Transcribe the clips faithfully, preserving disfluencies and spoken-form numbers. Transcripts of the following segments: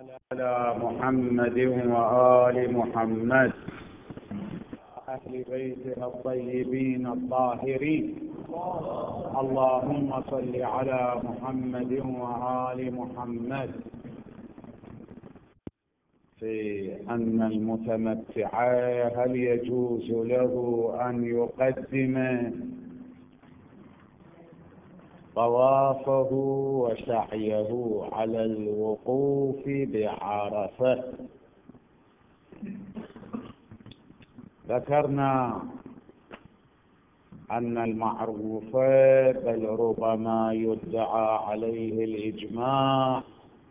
على محمد وآل محمد أهل بيته الطيبين الطاهرين. اللهم صل على محمد وآل محمد. في أن المتمتع هل يجوز له أن يقدم طوافه وسعيه على الوقوف بعرفة؟ ذكرنا أن المعروف بل ربما يدعى عليه الإجماع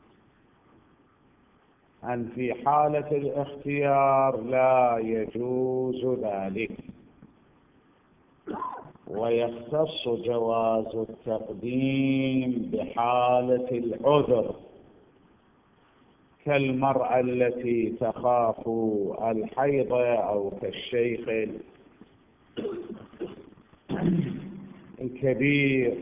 أن في حالة الاختيار لا يجوز ذلك، ويختص جواز التقديم بحالة العذر، كالمرأة التي تخاف الحيض أو كالشيخ الكبير.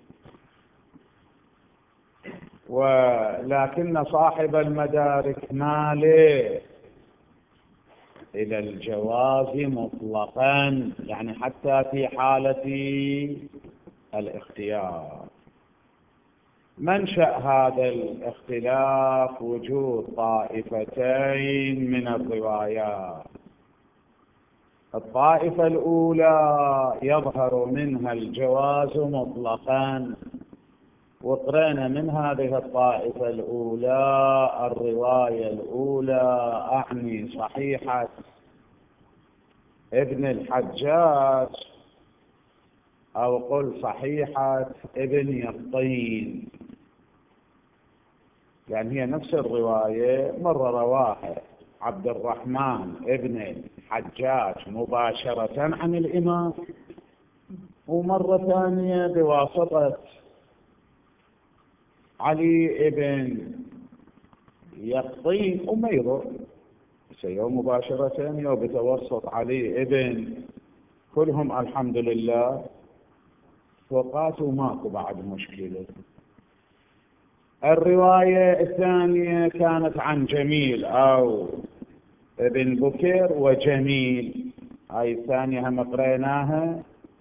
ولكن صاحب المدارك ماله إلى الجواز مطلقا، يعني حتى في حالة الاختيار. منشأ هذا الاختلاف وجود طائفتين من الروايات. الطائفة الأولى يظهر منها الجواز مطلقا، وقرأنا من هذه الطائفة الأولى الرواية الأولى، أعني صحيحة ابن الحجاج، أو قل صحيحة ابن يقطين، يعني هي نفس الرواية. مرة رواها عبد الرحمن ابن الحجاج مباشرة عن الإمام، ومرة ثانية بواسطة علي ابن يقطين أمير، سيوم مباشرة يوم بتوسط علي ابن، كلهم الحمد لله وقاتوا ماكو بعد مشكلة. الرواية الثانية كانت عن جميل أو ابن بكر وجميل، هاي الثانية هم قريناها.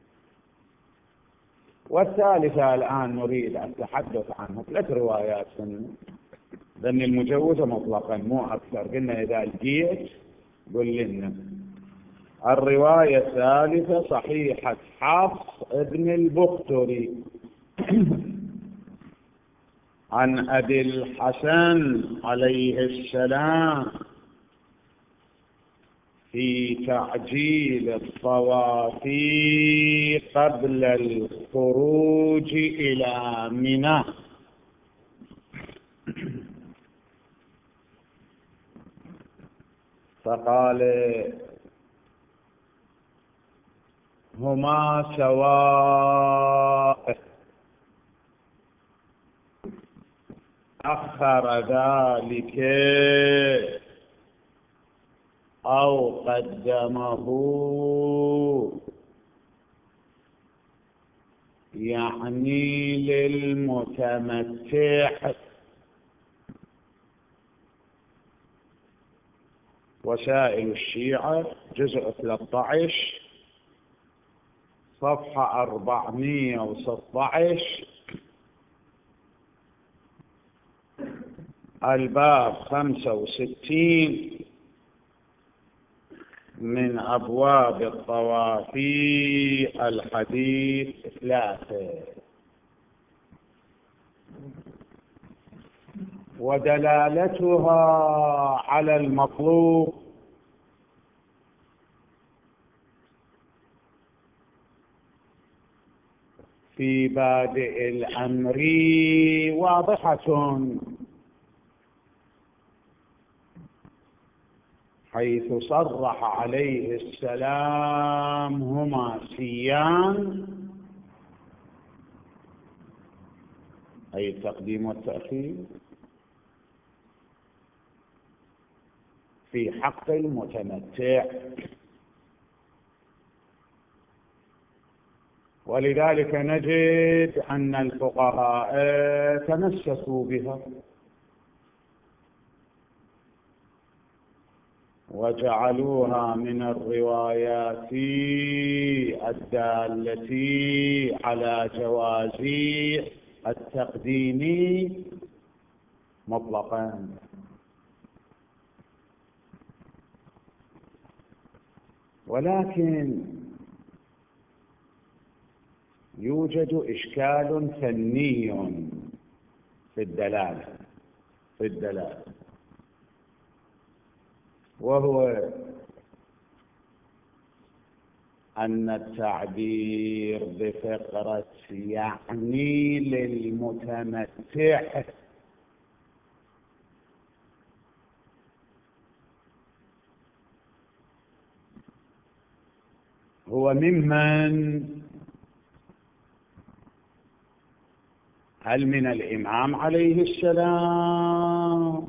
والثالثة الآن نريد التحدث عنها. ثلاث روايات لأن المجوزة مطلقا مو أكثر، قلنا إذا لقيت قل لنا. الرواية الثالثة صحيحة حفص ابن البختري عن أبي الحسن عليه السلام في تعجيل الطواف قبل الخروج إلى منى. فقال هما سواء، أخر ذلك أو قدمه، يعني للمتمتع. وسائل الشيعة جزء ثلاثة عشر صفحة أربعمائة وستة عشر، الباب خمسة وستين من أبواب الطواف، الحديث ثلاثة. ودلالتها على المطلوب في بادئ الأمر واضحة، حيث صرح عليه السلام هما سيان، أي التقديم والتأخير، في حق المتمتع. ولذلك نجد أن الفقهاء تمسكوا بها، وجعلوها من الروايات الدالة على جواز التقديم مطلقا. ولكن يوجد إشكال فني في الدلالة في الدلالة وهو أن التعبير بفقرة يعني للمتمتع هو ممن؟ هل من الإمام عليه السلام؟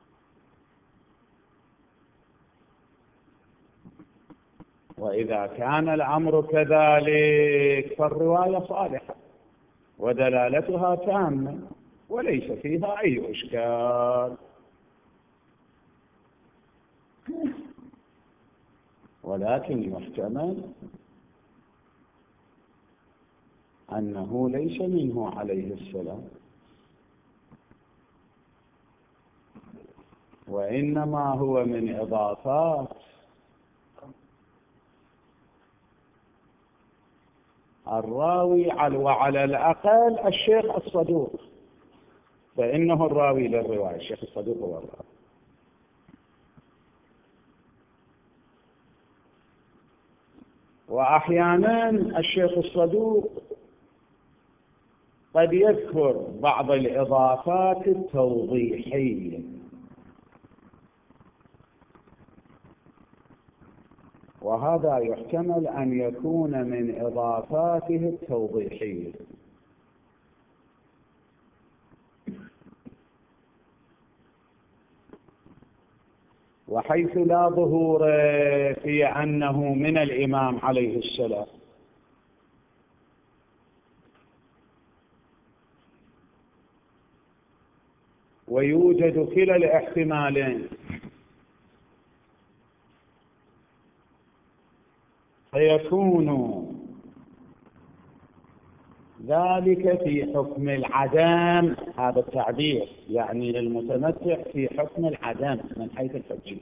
وإذا كان الأمر كذلك فالرواية صالحة ودلالتها تامة وليس فيها أي إشكال. ولكن يحتمل أنه ليس منه عليه السلام، وإنما هو من إضافات الراوي، وعلى الأقل الشيخ الصدوق، فإنه الراوي للرواية، الشيخ الصدوق هو الراوي. وأحيانا الشيخ الصدوق قد يذكر بعض الإضافات التوضيحية، وهذا يحتمل أن يكون من إضافاته التوضيحية. وحيث لا ظهور في أنه من الإمام عليه السلام، ويوجد كلا الاحتمالين، فيكون ذلك في حكم العدم. هذا التعبير يعني للمتمتع في حكم العدم من حيث الحجية.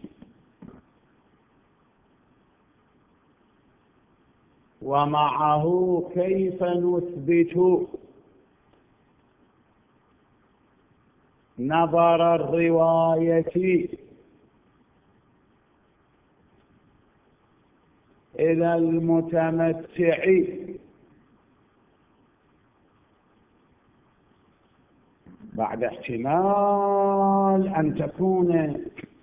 ومعه كيف نثبت نظر الرواية إلى المتمتع بعد احتمال أن تكون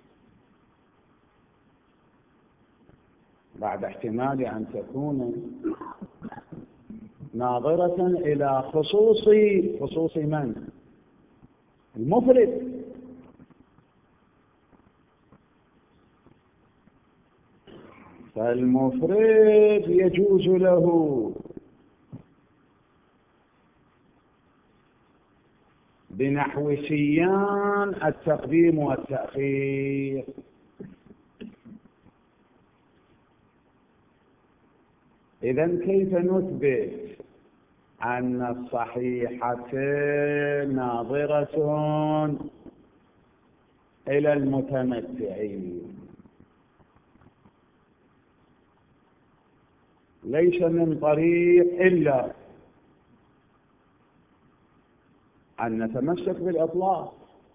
بعد احتمال أن تكون ناظرة إلى خصوص خصوص من؟ المفرد. فالمفرد يجوز له بنحو سيان التقديم والتأخير. إذن كيف نثبت أن الصحيحة ناظرة إلى المتمتعين؟ ليس من طريق إلا أن نتمسك بالإطلاق،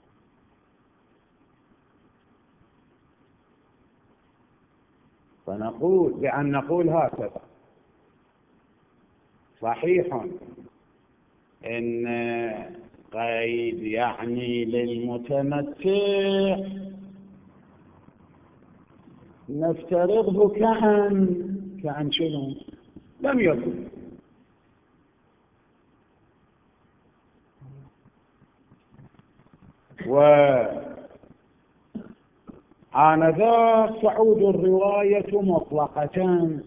فنقول بأن نقول هكذا: صحيح إن قيد يعني للمتمتع نفترضه كأن كأن شنو لم يكن، وآنذاك تعود الرواية مطلقة،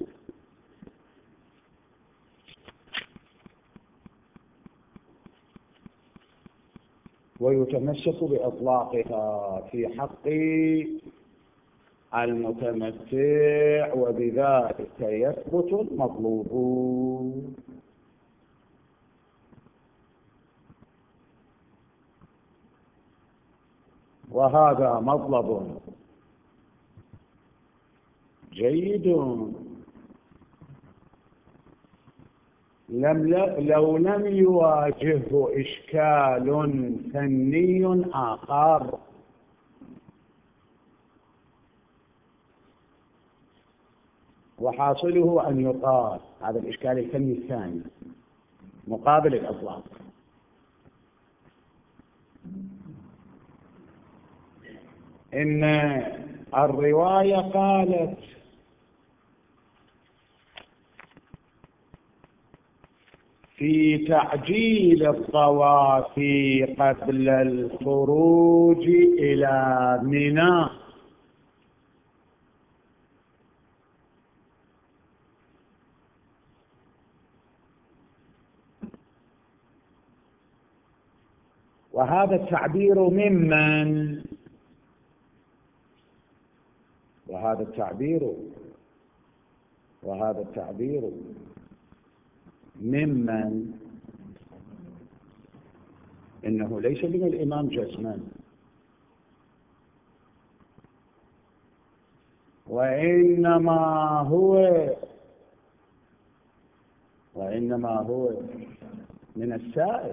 ويتمسك بإطلاقها في حق المتمتع، وبذلك يثبت المطلوب. وهذا مطلب جيد. لم لو لم يواجهه إشكال فني آخر، وحاصله أن يقال هذا الإشكال الفني الثاني مقابل الإطلاق، إن الرواية قالت في تعجيل الطواف قبل الخروج إلى منى، وهذا التعبير ممن وهذا التعبير وهذا التعبير ممن إنه ليس من الإمام جزما، وإنما هو وإنما هو من السائل.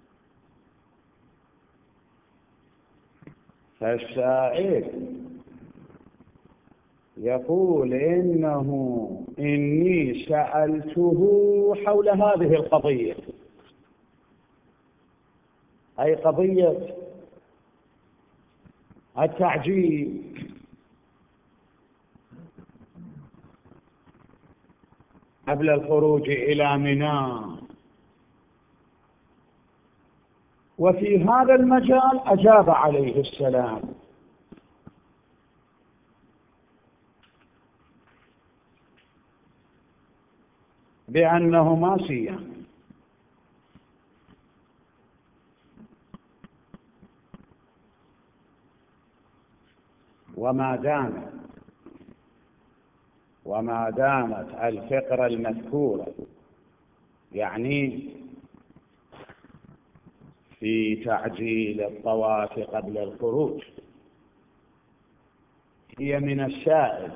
فالسائل يقول إنه إني سألته حول هذه القضية، أي قضية التعجيل، قبل الخروج إلى منى، وفي هذا المجال أجاب عليه السلام بأنه ما صيام، وما دامت وما دامت الفقرة المذكورة يعني في تعجيل الطواف قبل الخروج هي من السائل،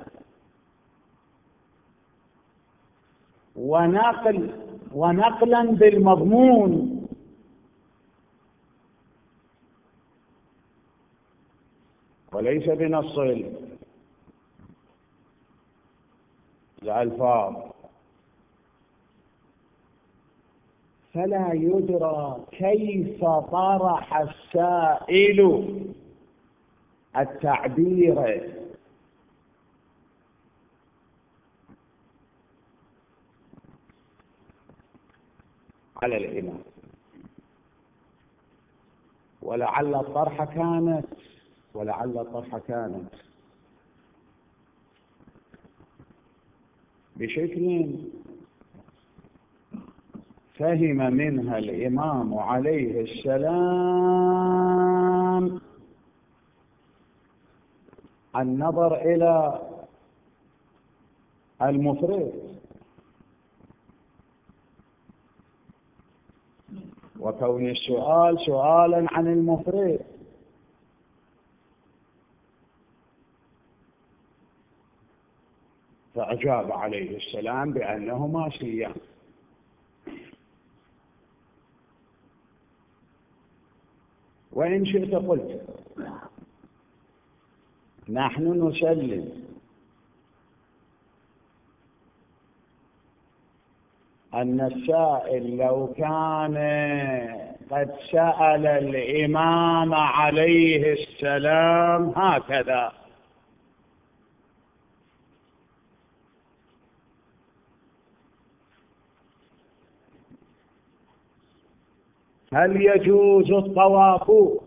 ونقل ونقلا بالمضمون، وليس بنص الألفاظ، فلا يدرى كيف طرح السائل التعبير على الإمام، ولعل الطرح كانت ولعل الطرح كانت بشكل فهم منها الإمام عليه السلام النظر إلى المفرد، وكون السؤال سؤالا عن المفرد، فأجاب عليه السلام بأنه ما صيام. وإن شئت قلت نحن نسلم أن السائل لو كان قد سأل الإمام عليه السلام هكذا هل يجوز الطواف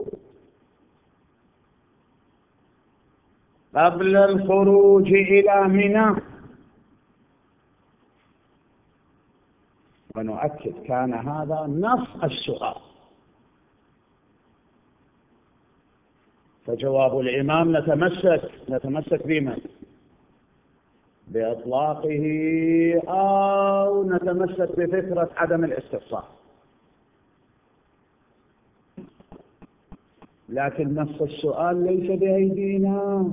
قبل الخروج إلى منى، ونؤكد كان هذا نص السؤال، فجواب الإمام نتمسك نتمسك بمن؟ بإطلاقه أو نتمسك بفكرة عدم الاستفسار. لكن نص السؤال ليس بأيدينا،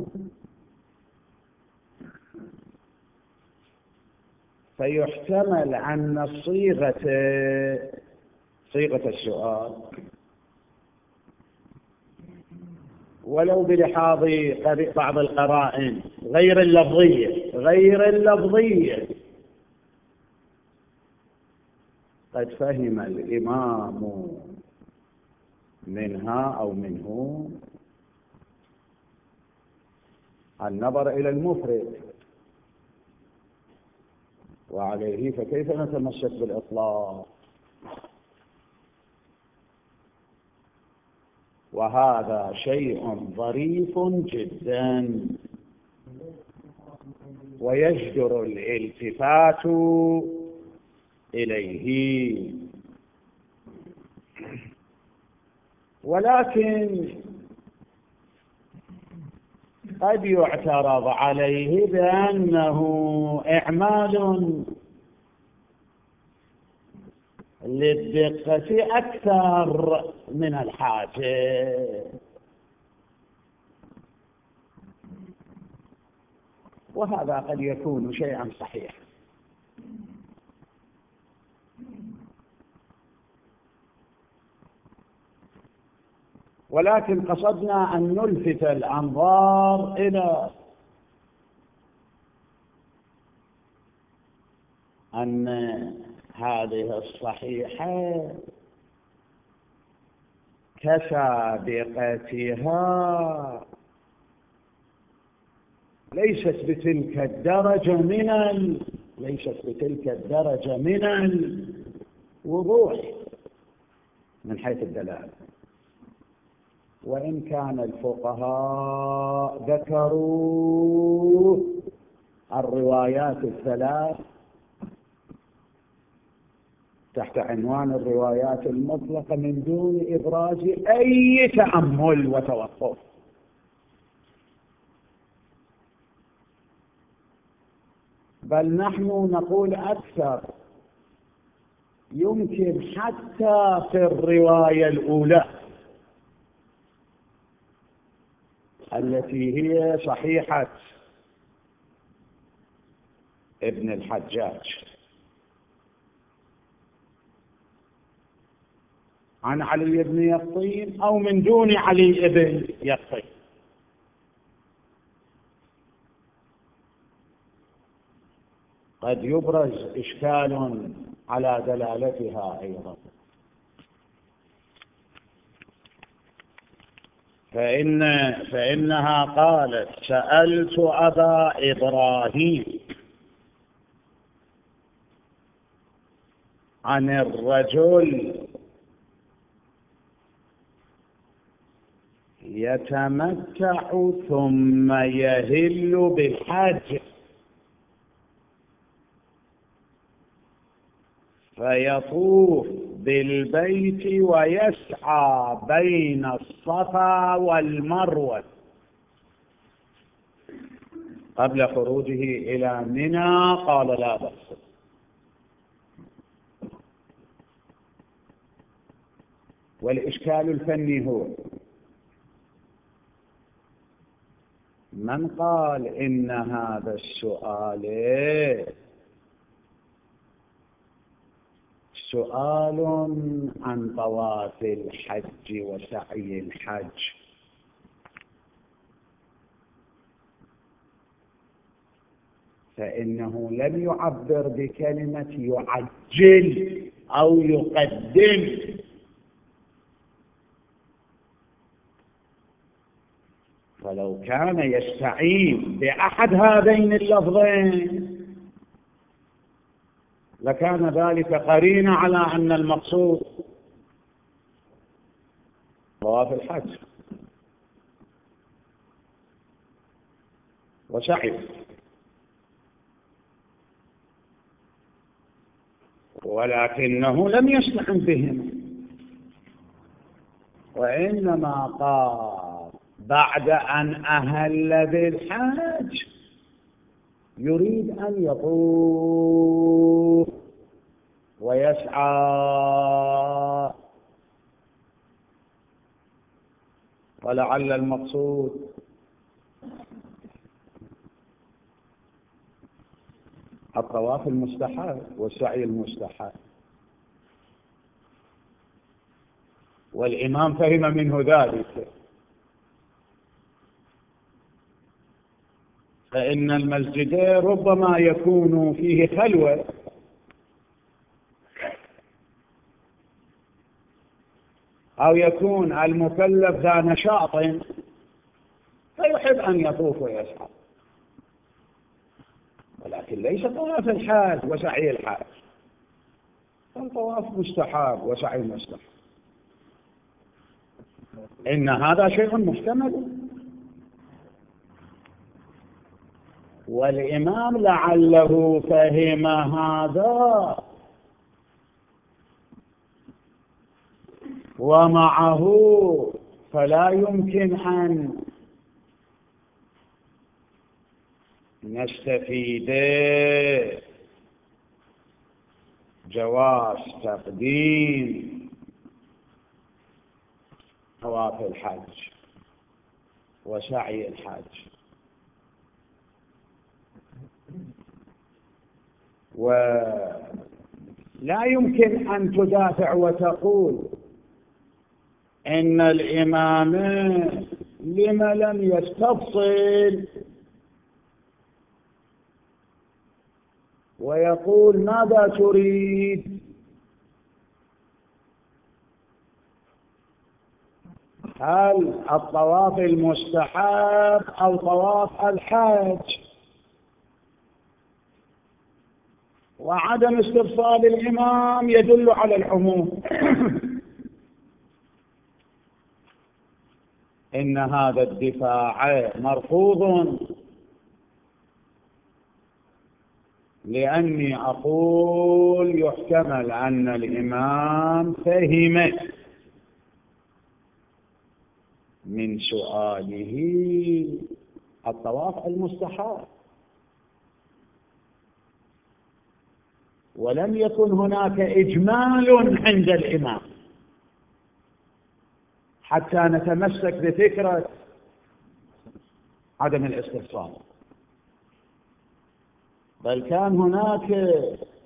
فيحتمل أن صيغة صيغة السؤال ولو بلحاظ بعض القرائن غير اللفظية غير اللفظية قد فهم الإمام منها أو منه النظر إلى المفرد، وعليه فكيف نتمسك بالإطلاق؟ وهذا شيء ظريف جدا ويجدر الالتفات إليه. ولكن قد يعترض عليه بأنه إعمال للدقة أكثر من الحاجة، وهذا قد يكون شيئا صحيحا. ولكن قصدنا أن نلفت الأنظار إلى أن هذه الصحيحة كسابقتها ليست بتلك الدرجة من ال... ليست بتلك الدرجة من الوضوح من حيث الدلالة، وإن كان الفقهاء ذكروا الروايات الثلاث تحت عنوان الروايات المطلقة من دون إبراز أي تأمل وتوقف. بل نحن نقول أكثر، يمكن حتى في الرواية الأولى التي هي صحيحة ابن الحجاج عن علي بن يقطين أو من دون علي بن يقطين، قد يبرز إشكال على دلالتها أيضا. فإن فإنها قالت: سألت أبا إبراهيم عن الرجل يتمتع ثم يهل بالحج فيطوف بالبيت ويسعى بين الصفا والمروة قبل خروجه إلى منى، قال: لا بأس. والإشكال الفني هو من قال إن هذا السؤال سؤال عن طواف الحج وسعي الحج، فإنه لم يعبر بكلمة يعجل أو يقدم، فلو كان يستعين بأحد هذين اللفظين لكان ذلك قرينة على أن المقصود طواف الحج وسعي، ولكنه لم يستعن بهم، وإنما قال بعد أن أهل بالحج يريد أن يطوف ويسعى، ولعل المقصود الطواف المستحب والسعي المستحب، والإمام فهم منه ذلك، فإن المسجد ربما يكون فيه خلوة أو يكون المكلف ذا نشاط فيحب أن يطوف ويسعى، ولكن ليس طواف الحاج وسعي الحاج، الطواف مستحب وسعي مستحب، إن هذا شيء محتمل. والإمام لعله فهم هذا ومعه فلا يمكن أن نستفيد جواز تقديم طواف الحج وسعي الحج، ولا يمكن أن تدافع وتقول إن الإمام لم لم يستفصل ويقول ماذا تريد، هل الطواف المستحب أو طواف الحج؟ وعدم استفصال الإمام يدل على العموم. إن هذا الدفاع مرفوض، لأني أقول يحتمل أن الإمام فهم من سؤاله الطواف المستحب، ولم يكن هناك إجمال عند الإمام حتى نتمسك بفكرة عدم الاستفصال، بل كان هناك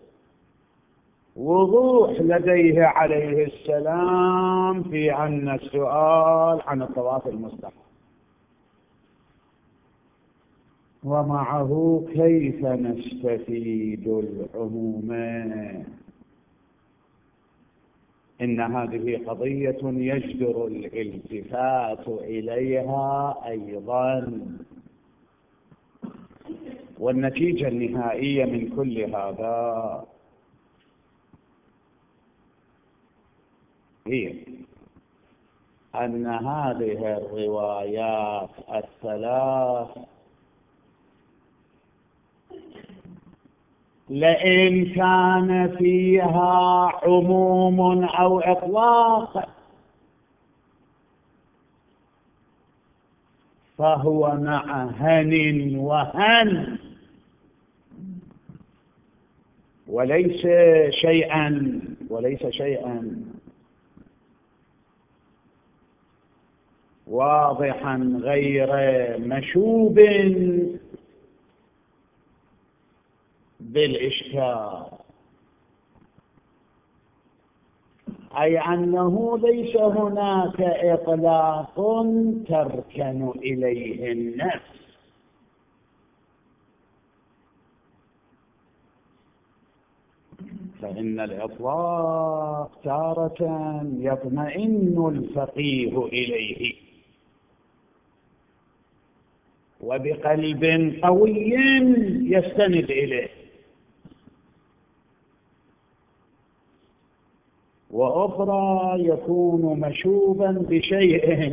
وضوح لديه عليه السلام في أن السؤال عن الطواف المستحب، ومعه كيف نستفيد العموم؟ إن هذه قضية يجدر الالتفات إليها أيضا، والنتيجة النهائية من كل هذا هي أن هذه الروايات الثلاث لئن كان فيها عموم أو إطلاق فهو مع هن وهن، وليس شيئا وليس شيئا واضحا غير مشوب بالإشكال، أي أنه ليس هناك إطلاق تركن إليه النفس، فإن الإطلاق تارة يطمئن الفقيه إليه وبقلب قوي يستند إليه، وأخرى يكون مشوبا بشيء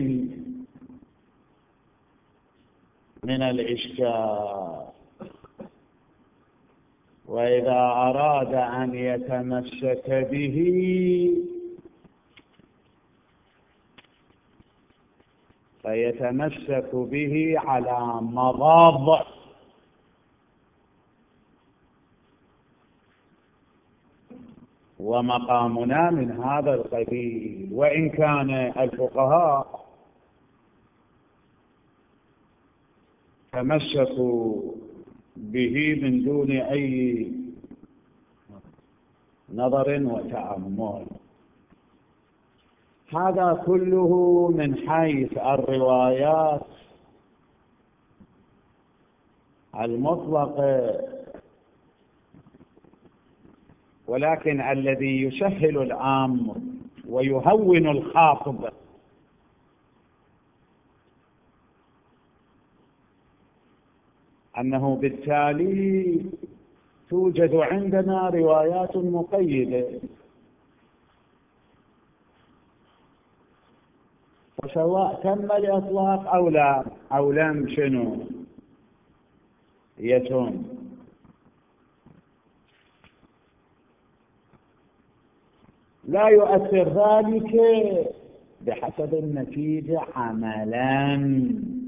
من الإشكال، وإذا أراد أن يتمسك به فيتمسك به على مضاض، ومقامنا من هذا القبيل. وإن كان الفقهاء تمسكوا به من دون أي نظر وتأمل. هذا كله من حيث الروايات المطلقة، ولكن الذي يسهل الأمر ويهون الخاطب أنه بالتالي توجد عندنا روايات مقيدة، فسواء تم الإطلاق أو لا أو لم شنو يتم. لا يؤثر ذلك بحسب النتيجة عملا،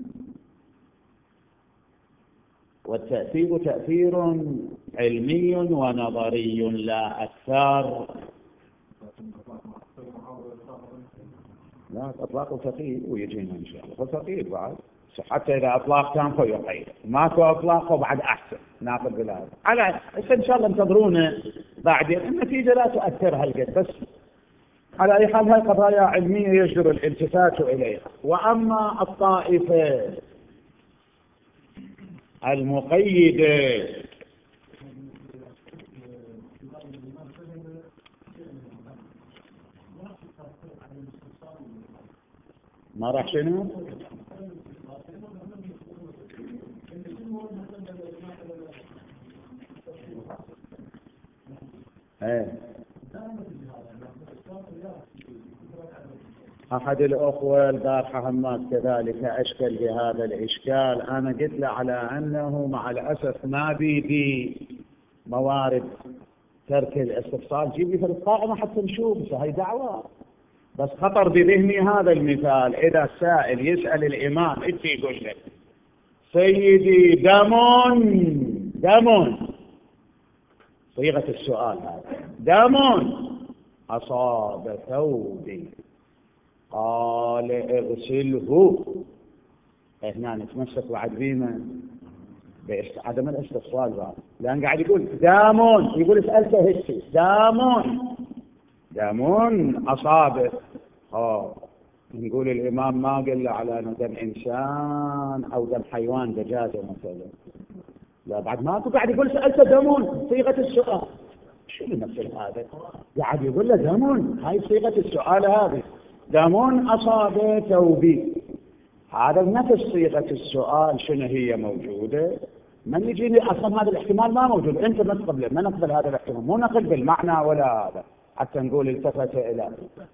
والتأثير تأثير علمي ونظري لا أكثر. لا إطلاق فقيد ويجينا إن شاء الله فقيد بعد، حتى إذا إطلاق كان فيقيد، ماكو إطلاق وبعد أحسن ناخذ بالهذا على إن شاء الله انتظرونا بعدين. النتيجة لا تؤثر هالقد، بس على أي حال هاي قضايا علمية يجدر الالتفات إليها. وأما الطائفة المقيدة ما راح شنو؟ ايه أحد الأخوة البارحة همات كذلك أشكل بهذا الإشكال. أنا قلت له على أنه مع الأسف ما بيدي موارد ترك الاستفصال، جيب لي في القائمة حتى نشوف، هاي دعوة. بس خطر بذهني هذا المثال، إذا السائل يسأل الإمام إيش يقول له؟ سيدي دم دم، صيغة السؤال هذا، دم أصاب ثوبي، قال اغسله. هنا نتمسك بعد بيما بعدم الاستفصال بعد، لأن قاعد يقول دام، يقول سألته هيك دام دام أصابه. اه نقول الإمام ما قال على أنه دم إنسان أو دم حيوان دجاجة مثلا، لا بعد ما قاعد يقول سألته دم، صيغة السؤال. شو المثل هذا؟ قاعد يقول له دم، هاي صيغة السؤال هذه، دم أصاب ثوبي، هذا نفس صيغة السؤال شنو هي موجودة. من يجيني أصلا هذا الاحتمال ما موجود، أنت ما تقبله، ما نقبل هذا الاحتمال، مو نقل بالمعنى ولا هذا حتى نقول التفت إلى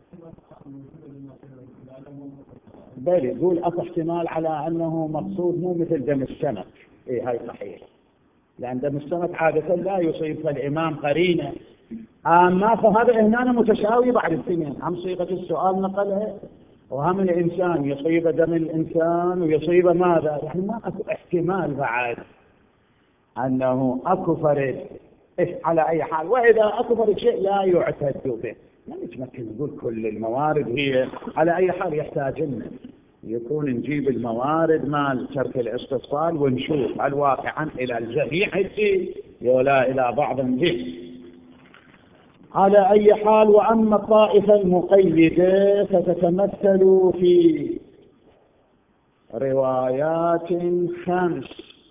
بل يقول أكو احتمال على أنه مقصود مو مثل دم السمك. إيه هاي صحيح، لأن دم السمك عادة لا يصيب فالإمام قرينة، أما فهذا هنا متساوي بعد السنين، هم صيغة السؤال نقلها وهم الإنسان يصيب دم الإنسان ويصيب ماذا، يعني ما أكو احتمال بعد أنه أكو فرد. إيه على أي حال، وإذا أكو فرد شيء لا يعتد به، ما نتمكن نقول كل الموارد هي. على أي حال يحتاج لنا يكون نجيب الموارد مال ترك الاستفصال ونشوف هل واقعا إلى الجميع ولا إلى بعض منه. على أي حال، وأما الطائفة المقيدة فتتمثل في روايات خمس،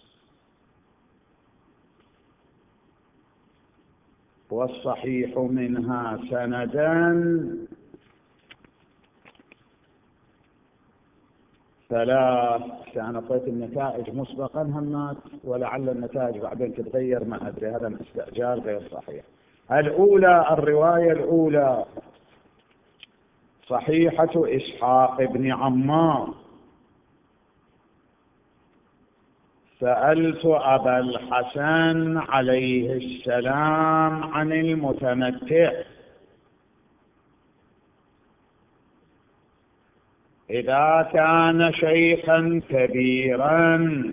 والصحيح منها سندا ثلاث. أنا أعطيت النتائج مسبقا همات، ولعل النتائج بعدين تتغير، ما أدري، هذا الاستعجال غير صحيح. الأولى، الرواية الأولى صحيحة إسحاق بن عمار: سألت أبا الحسن عليه السلام عن المتمتع إذا كان شيخا كبيرا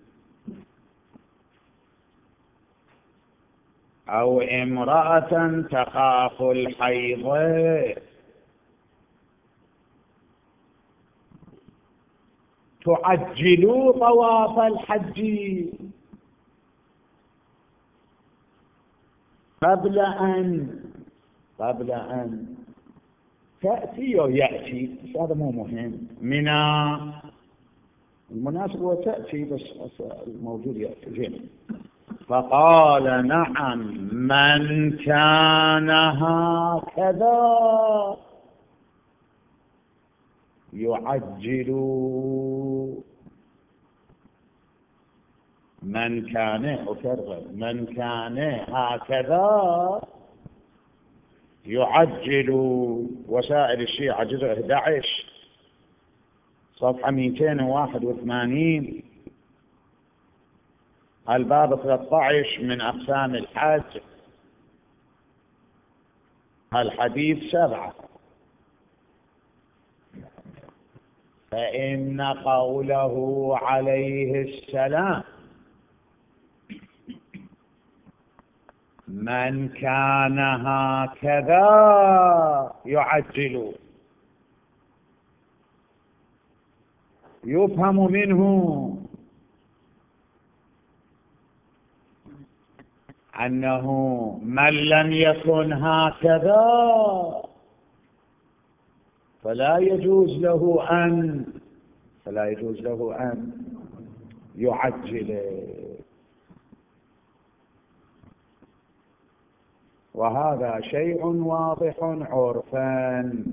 أو امرأة تخاف الحيض تعجلوا طواف الحج قبل أن قبل أن تأتي أو يأتي. هذا مو مهم، من المناسب هو تأتي بس الموجود يأتي زين. فقال نعم من كان هكذا يعجل، من كان أكرر من كان هكذا يعجل. وسائل الشيعة جزء أحد عشر صفحة مئتين وواحد وثمانين الباب ثلاثة عشر من أقسام الحج الحديث سبعة. فإن قوله عليه السلام من كان هكذا يعجل يفهم منه أنه من لم يكن هكذا فلا يجوز له أن فلا يجوز له أن يعجل. وهذا شيء واضح عرفا.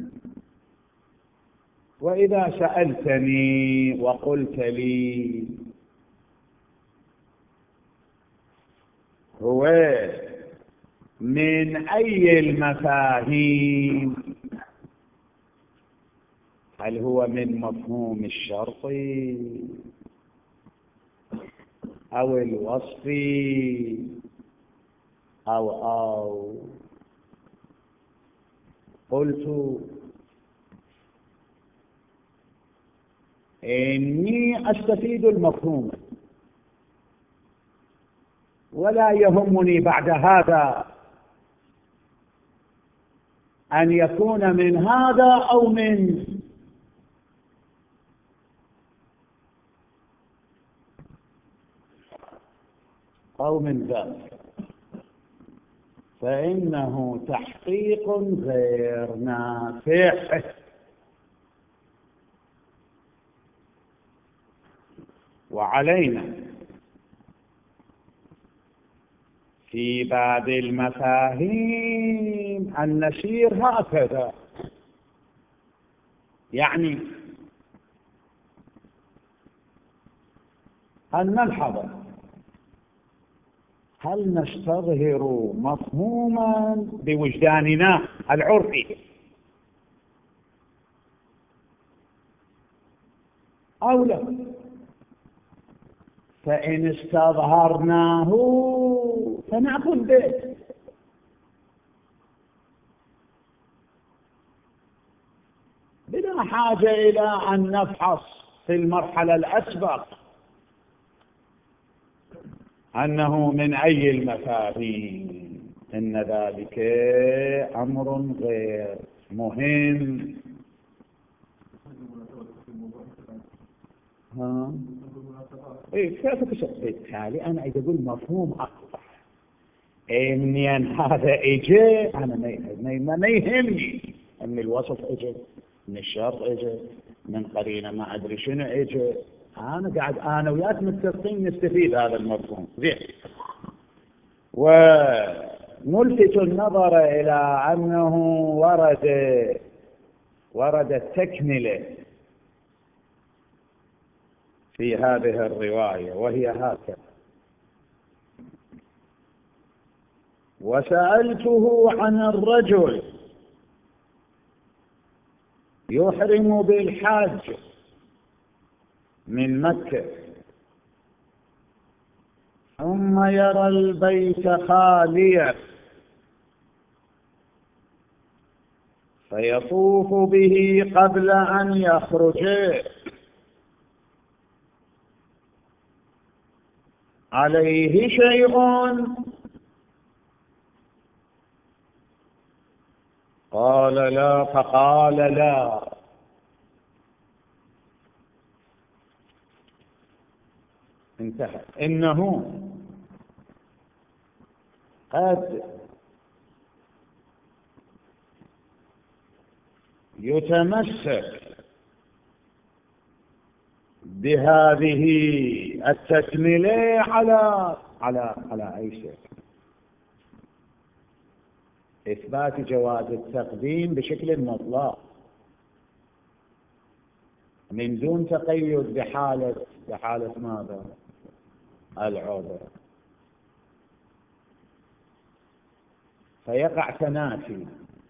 وإذا سألتني وقلت لي هو من أي المفاهيم، هل هو من مفهوم الشرط أو الوصف أو أو قلت إني أستفيد المفهوم ولا يهمني بعد هذا أن يكون من هذا أو من أو من ذاك، فإنه تحقيق غير نافع. وعلينا في باب المفاهيم أن نسير هكذا، يعني أن نلحظ هل نستظهر مفهوما بوجداننا العرفي أو لا. فإن استظهرناه فنأخذ به، بلا حاجة إلى أن نفحص في المرحلة الأسبق أنه من أي المفاهيم. إن ذلك أمر غير مهم. ها إيه كيف بالتالي أنا إذا أقول مفهوم أكبر إني أن هذا إجي أنا ما ما يهمني أن الوصف إجي، من الشرط إجي، من قرينة ما أدري شنو إجي، أنا قاعد أنا وياك متفقين نستفيد هذا المفهوم زين. ونلفت النظر إلى أنه ورد ورد التكملة في هذه الرواية وهي هكذا: وسألته عن الرجل يحرم بالحج من مكة ثم يرى البيت خاليا فيطوف به قبل أن يخرج عليه شيء قال لا، فقال لا. انتهى. إنه قد يتمسك بهذه التكملة على على على أي شيء، إثبات جواز التقديم بشكل مطلق من دون تقيد بحالة بحالة ماذا؟ العذر. فيقع تنافي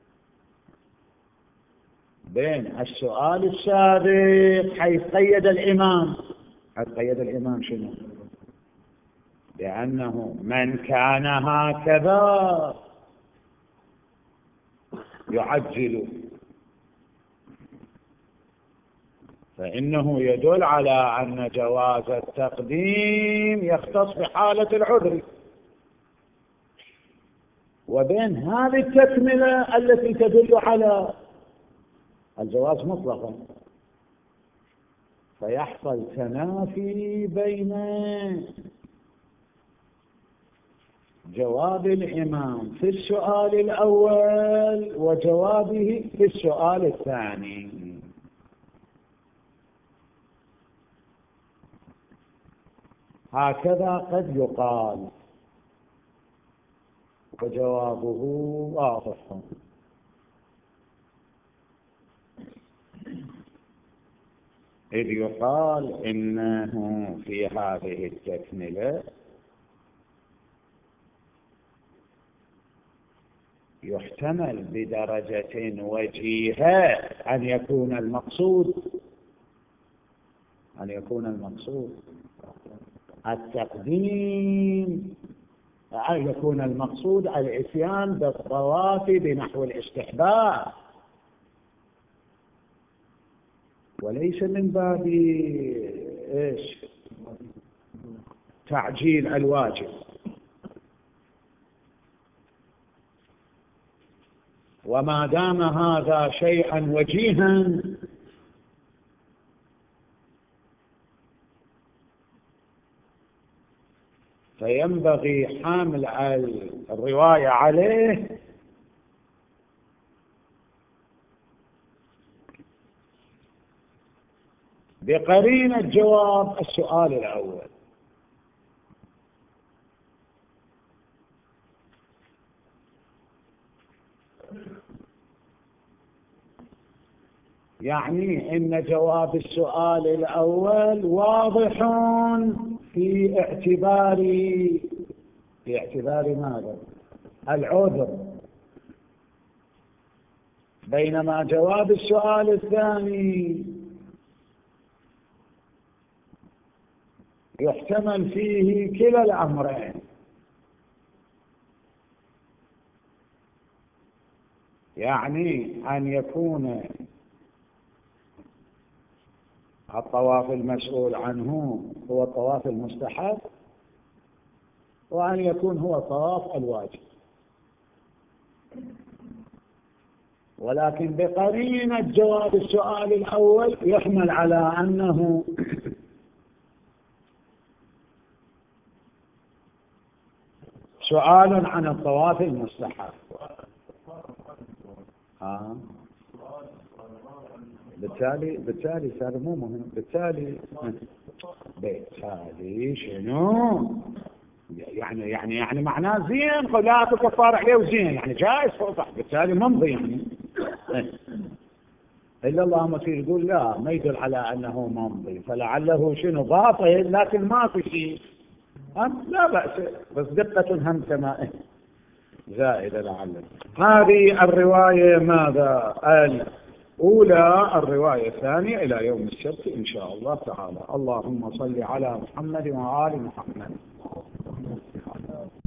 بين السؤال السابق حيث قيد الإمام، حيث قيد الإمام شنو؟ لأنه من كان هكذا يعجل، فإنه يدل على أن جواز التقديم يختص بحالة العذر، وبين هذه التكملة التي تدل على الجواز مطلقا، فيحصل تنافي بين جواب الإمام في السؤال الأول وجوابه في السؤال الثاني. هكذا قد يقال وجوابه واضح، إذ يقال إنه في هذه التكملة يحتمل بدرجة وجيهة أن يكون المقصود أن يكون المقصود التقديم، أن يكون المقصود الإتيان بالرواتب نحو الاستحباب، وليس من باب إيش؟ تعجيل الواجب. وما دام هذا شيئا وجيها فينبغي حامل الرواية عليه بقرينة جواب السؤال الأول. يعني إن جواب السؤال الأول واضح في اعتبار في اعتبار ماذا؟ العذر، بينما جواب السؤال الثاني يحتمل فيه كلا الأمرين، يعني أن يكون الطواف المسؤول عنه هو الطواف المستحب، وأن يكون هو طواف الواجب، ولكن بقرينة جواب السؤال الأول يحمل على أنه سؤال عن الطواف المستحب. آه. بالتالي بالتالي هذا مو مهم. بالتالي بالتالي شنو يعني يعني يعني معناه زين لا تكفار عليه وزين، يعني جائز صح، بالتالي ممضي يعني. إلا اللهم في يقول لا، ما يدل على أنه ممضي، فلعله شنو باطل لكن ما في شيء، لا بأس، بس دقة هم كما زائدة لعله. هذه الرواية ماذا؟ الأولى. الرواية الثانية إلى يوم السبت إن شاء الله تعالى. اللهم صل على محمد وآل محمد.